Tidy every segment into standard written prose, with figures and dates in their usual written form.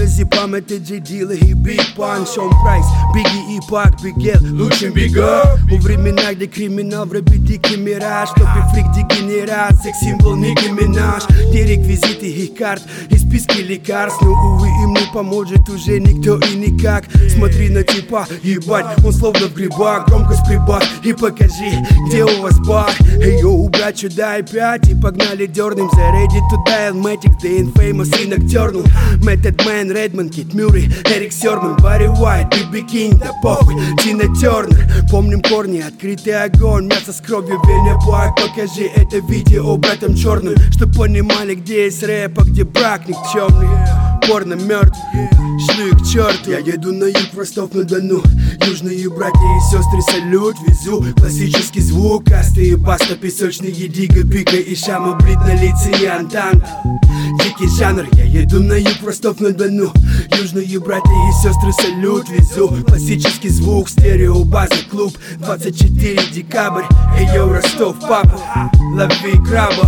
Зипам это Джей Дилла и Биг Пан, Шон Прайс, Бигги и Пак, Бигел, лучшим бега. У времена, где криминал в рэпе дикий мираж, топи фрик дегенерат, секс-символ Ники Минаж. Где реквизиты их карт и списки лекарств, но увы им не поможет уже никто и никак. Смотри на типа, ебать, он словно в грибах. Громкость прибавь и покажи, где у вас бар. Эй, йоу, брат, дай 5 и погнали дернем. Заряди туда Элмэтик, The Infamous и Nocturnal, Method Man, Redman, Кит Мюррей, Эрик Сёрман, Барри Уайт, Биби Кинг, да похуй, Тина Тернер. Помним корни, открытый огонь, мясо с кровью, Веня Блак. Покажи это видео братом черным, чтоб понимали, где есть рэп, а где брак никчемный. Порно мертв, шли к черту. Я еду на юг, Ростов-на-Дону. Южные братья и сестры, салют, везу классический звук, касты и баста, песочные дига, пика и шама, блит на лице и антан. Дикий жанр, я еду на юг, Ростов-на-Дону. Южные братья и сестры, салют, везу классический звук, стерео, база, клуб, 24 декабрь. Эй, йоу, Ростов, папа, лови краба,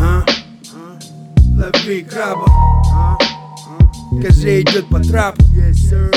лови краба. Скажи, идет по трапу. Yes, sir.